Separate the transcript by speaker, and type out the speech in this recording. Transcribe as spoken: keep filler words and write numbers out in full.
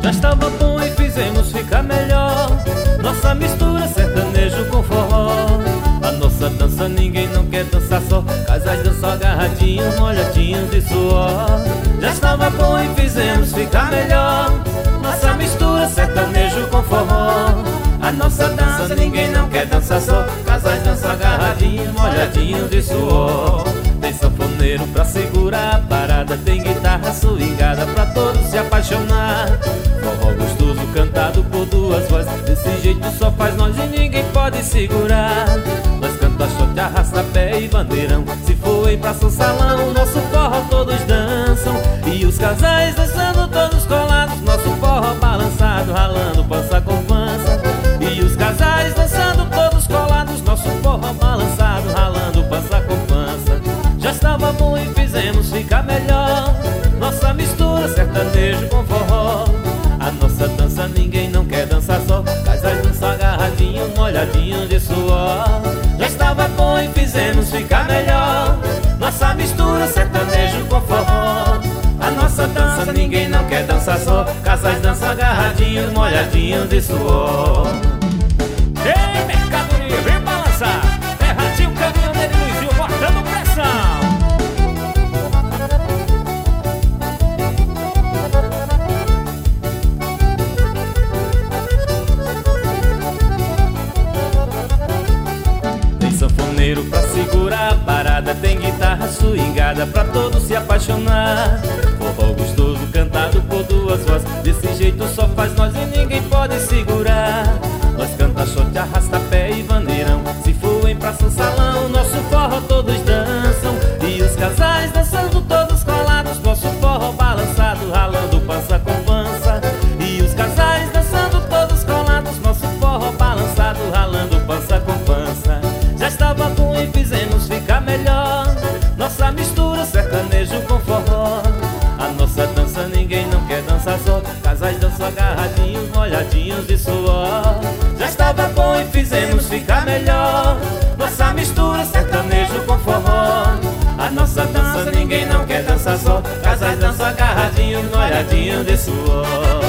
Speaker 1: Já estava bom e fizemos ficar melhor. Nossa mistura sertanejo com forró. A nossa dança ninguém não quer dançar só. Casais dançam agarradinhos, molhadinhos de suor. Já estava bom e fizemos ficar melhor. Nossa mistura sertanejo com forró. A nossa dança ninguém não quer dançar só. Casais dançam agarradinhos, molhadinhos de suor. Tem sanfoneiro pra segurar a parada, tem guitarra swingada pra todos se apaixonar. Forró gostoso cantado por duas vozes, desse jeito só faz nós e ninguém pode segurar. Nós canta shot, arrasta pé e bandeirão. Se for ir pra São Salão, nosso forró todos dançam. E os casais dançando todos colados, nosso forró balançado, ralando pança com pança. E os casais dançando todos colados, nosso forró balançado, ralando pança com pança. Já estava bom e fizemos ficar melhor. Nossa mistura sertanejo com forró. A nossa dança ninguém não quer dançar só. Casais dançam agarradinhos, molhadinhos de suor. Já estava bom e fizemos ficar melhor. Nossa mistura sertanejo com forró. A nossa dança ninguém não quer dançar só. Casais dançam agarradinhos, molhadinhos de suor. Ei, Mercado Livre, vem balançar. É Ratinho, Caminhoneiro e Luizinho botando pressão. Tem sanfoneiro pra segurar a parada, tem guitarra swingada pra todos se apaixonar. Forró gostoso cantado por duas vozes, desse jeito só faz nós e ninguém pode segurar. Nós canta shot, arrasta pé e bandeirão. Se for em praça ou salão, nosso forró todos dançam. E os casais dançando todos colados, nosso forró balançado, ralando pança com pança. E os casais dançando todos colados, nosso forró balançado, ralando pança com pança. Já estava bom e fizemos ficar melhor. Nossa mistura sertanejo com forró. A nossa dança ninguém não quer dançar só. Casais dançam agarradinhos, molhadinhos de suor. Já estava bom e fizemos ficar melhor. Nossa mistura sertanejo com forró. A nossa dança ninguém não quer dançar só. Casais dançam agarradinhos, molhadinhos de suor.